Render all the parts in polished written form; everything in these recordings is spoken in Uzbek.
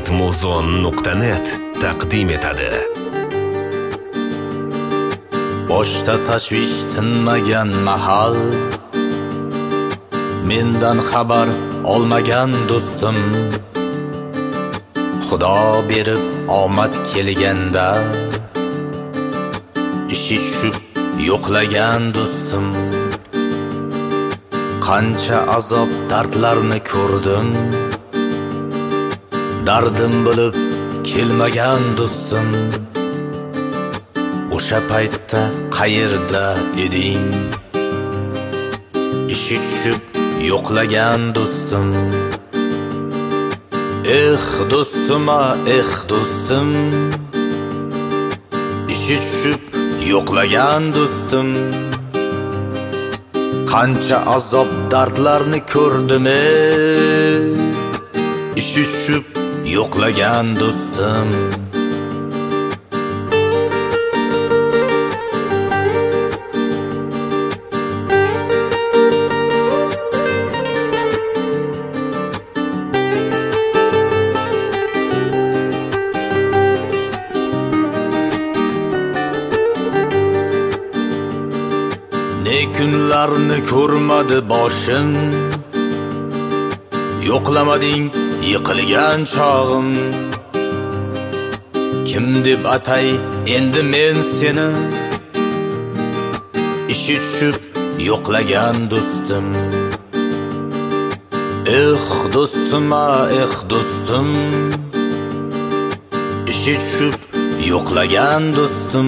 ritmozon.net taqdim etadi. Boshda tashvish tinmagan mahal, mendan xabar olmagan do'stim, Xudo berib omad kelganda ishi tushib yo'qlagan do'stim. Qancha azob dardlarni ko'rdim, dardim bilib kelmagan do'stim. O'sha paytda qayerda eding? Ishi tushib yo'qlagan do'stim. Do'stim, do'stim, ishi tushib yo'qlagan do'stim. Qancha azob dardlarni ko'rdim, ishi tushib yo'qlagan do'stim. Ne kunlarni ko'rmadi boshim, yo'qlamading yiqilgan chog'im. Kim deb atay endi men seni, ishi tushib yo'qlagan do'stim. Do'stim, do'stim, ishi tushib yo'qlagan do'stim.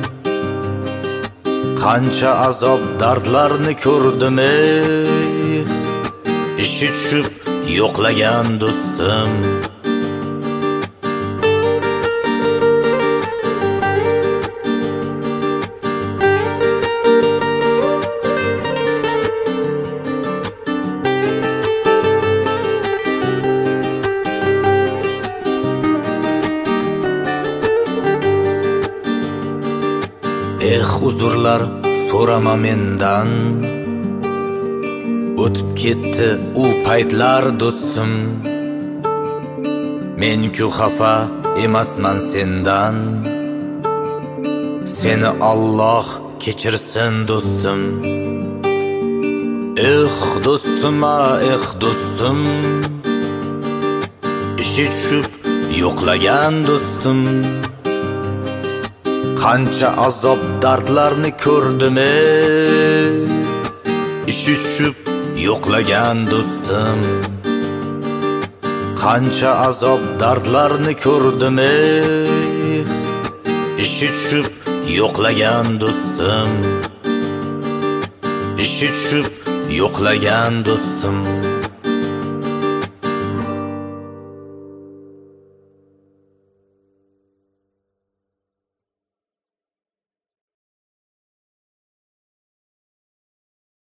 Qancha azob dardlarni ko'rdim, ishi tushib yo'qlagan do'stim. Uzrlar so'rama mendan, o'tib ketdi u paytlar do'stim. Men-ku xafa emasman sendan, seni Alloh kechirsin do'stim. Do'stim, do'stim, ishi tushib yo'qlagan do'stim. Qancha azob dardlarni ko'rdim, ishi tushib yo'qlagan do'stim. Qancha azob dardlarni ko'rdim, ishi tushib yo'qlagan do'stim. Ishi tushib yo'qlagan do'stim.